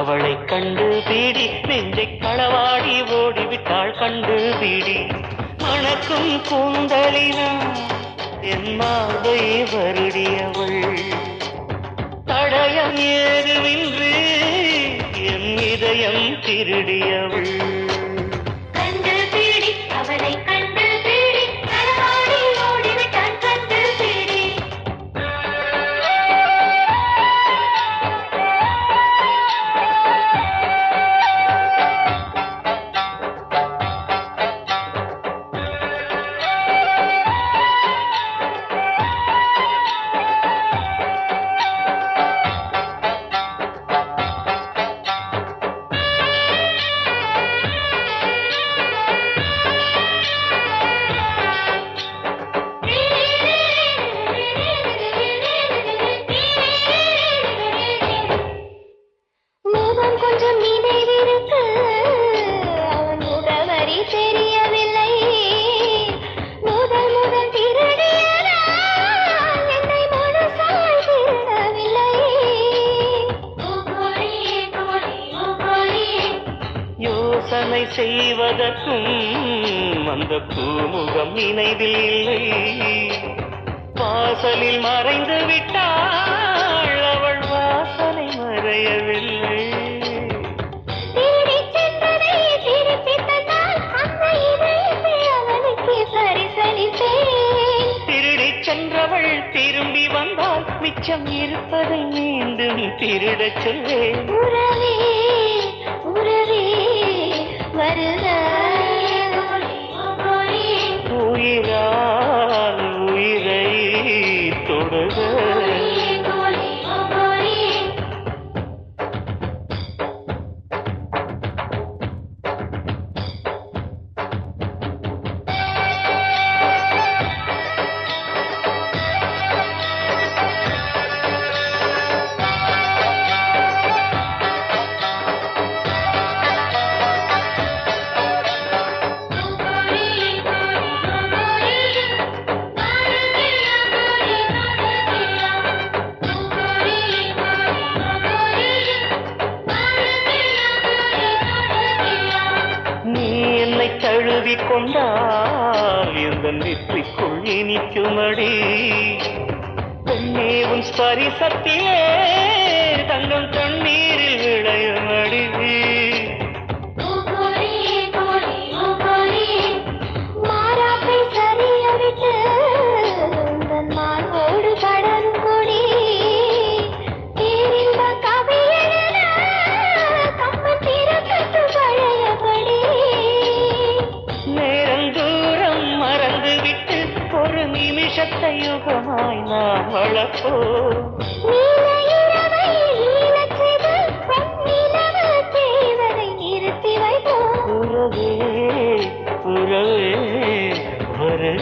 அவளை கண்டு பீடி நெஞ்சை களவாடி ஓடிவிட்டாள் கண்டு பீடி மணக்கும் கூந்தலினா என் மார்பை வருடியவள் தடயம் ஏதுமின்றி என் இதயம் திருடியவள் யோசனை செய்வதற்கும் அந்த பூமுகம் நினைவில் இல்லை வாசலில் மறைந்து விட்டாள் அவள் வாசனை மறையவில்லை திருடி சென்றவள் திரும்பி வந்தால் மிச்சம் இருப்பதை மீண்டும் திருடச் சொல்வேன் உயிரால் உயிரை தொடுக தழுவிக் கொண்டால் இந்த நெற்றிக்குள் இனிக்குமடி பெண்ணே உன் ஸ்பரிசத்திலே தங்கம் தண்ணீரில் விளையுமடி யுகமாய் நாம் வளர்ப்போ உறவே உறவே வருக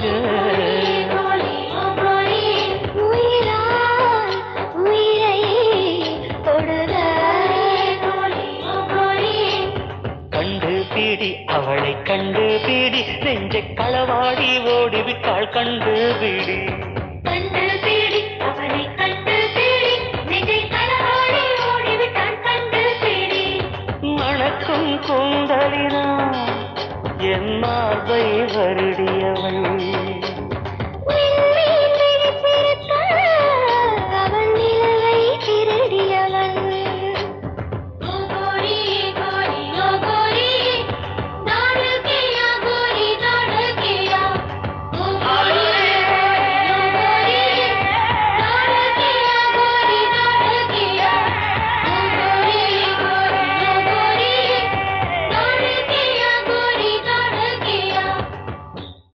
கண்டு பீடி அவளை கண்டு பீடி நெஞ்சை களவாடி ஓடிவிட்டாள் கண்டு பீடி மணக்கும் கூந்தலினா என் மார்பை வருடியவள்